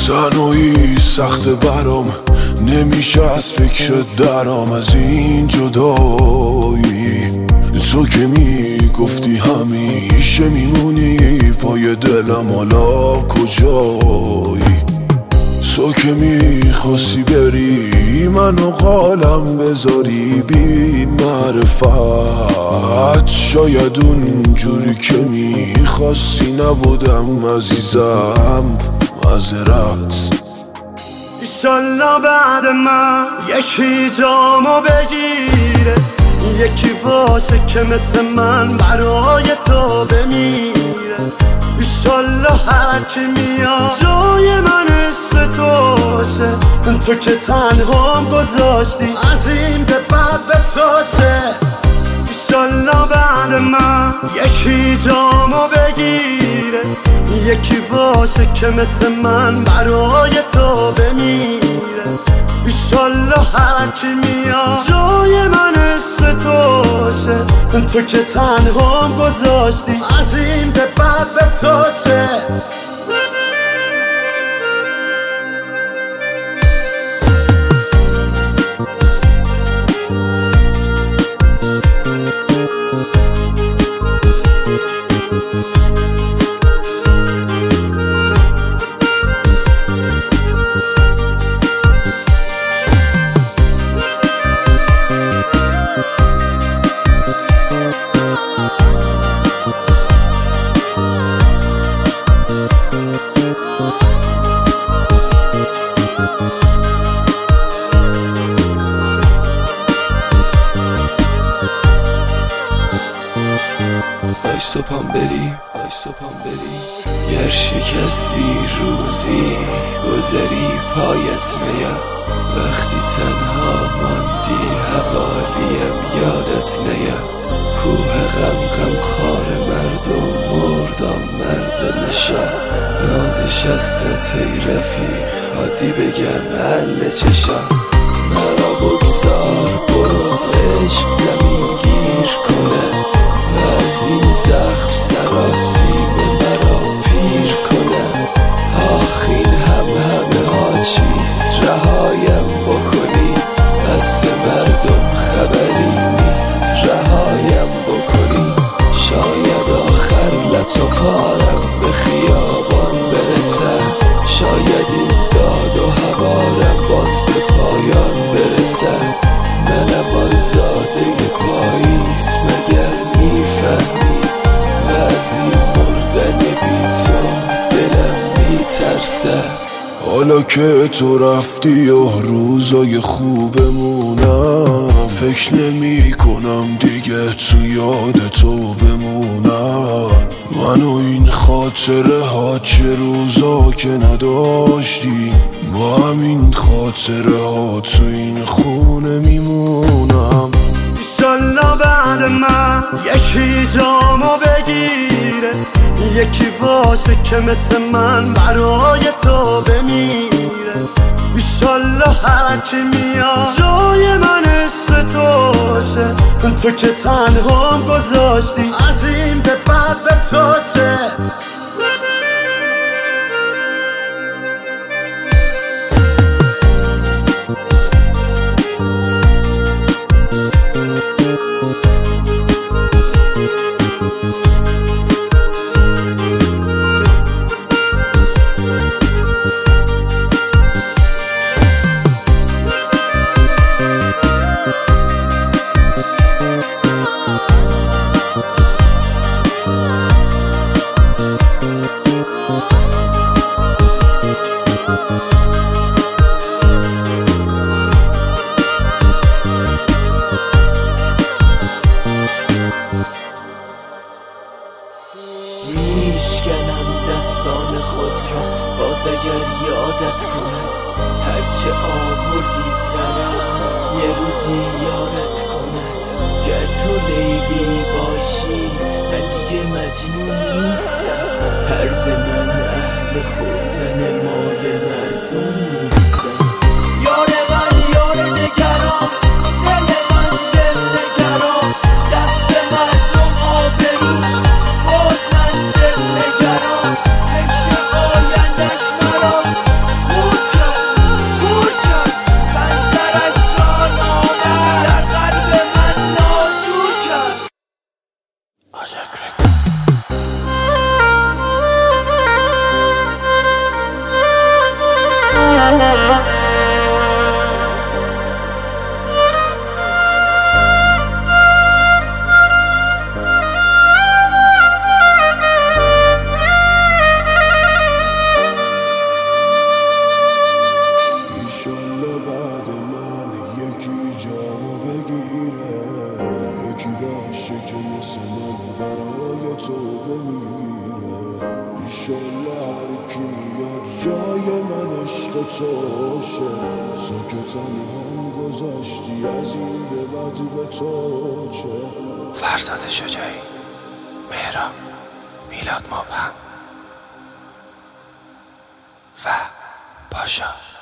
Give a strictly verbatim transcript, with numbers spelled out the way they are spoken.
تنهایی سخت برام، نمیشه از فکر درام از این جدایی. تو که میگفتی همیشه میمونی پای دلم، حالا کجایی؟ تو که میخواستی بری منو قالم بذاری بی معرفت، شاید اون جوری که میخواستی نبودم عزیزم، معذرت. ایشالله بعد من یکی جامو بگیره، یکی باشه که مثل من برای تو بمیره. ایشالله هر کی میاد جای من عشق توشه، تو که تنهام گذاشتی از این به بعد به تو چه. ایشالله بعد من یکی جامو بگیره، یکی باشه که مثل من برای تو بمیره. ایشالله هر کی میاد جای من عشق توشه، تو که تنهام گذاشتی از این به بعد به تو چه. ای صبحم بری، ای صبحم بری، گر شکستی روزی گذری پایت نیاد. وقتی تنها ماندی حوالیم یادت نیاد. کوه غم غم خار مرد و مردم مرد نشاد. نازش هستت ای رفیق حادی بگم حل چشات. مرا بگذار برو عشق زمین گیر کنه، از این زخم سراسیم مرا پیر کنه. آخین هم همه ها چیست رهایم بکنی، دست مردم خبری نیست رهایم بکنی. شاید آخر لط و پارم به خیابان برسه، شاید این داد و هوارم باز به پایان برسه. منم آزاده پاییز مگر میفهمی، و از این مردن بی تو دلم میترسه. حالا که تو رفتی و روزای خوبمونم، فکر نمی کنم دیگه تو یاد تو بمونم. من و این خاطره ها چه روزا که نداشتیم، با همین خاطره ها تو این خونه میمونم. ایشالله بعد من یکی جامو بگیره، یکی باشه که مثل من برای تو بمیره. ایشالله هر کی میاد جای من عشق توشه، تو که تنهام گذاشتی از این به بعد به تو چه. میشکنم دستان خود را باز اگر یادت کند. هرچه آوردی سرم یه روزی یادت کند. گر تو لیلی باشی من دیگه مجنون نیستم. هرز من اهل خوردن مال مردم نیستم. یار من یار نگران، دل من دل نگران، دست مردم آبروش باز من دل نگران. فکر آیندش مرا باشه که مثل من برای تو بمیره. ایشالله هر کی میاد جای من عشق توشه. تو که تنهام گذاشتی از این به بعد به تو چه؟ فرزاد شجاعی، مهران، میلاد مبهم و پاشا.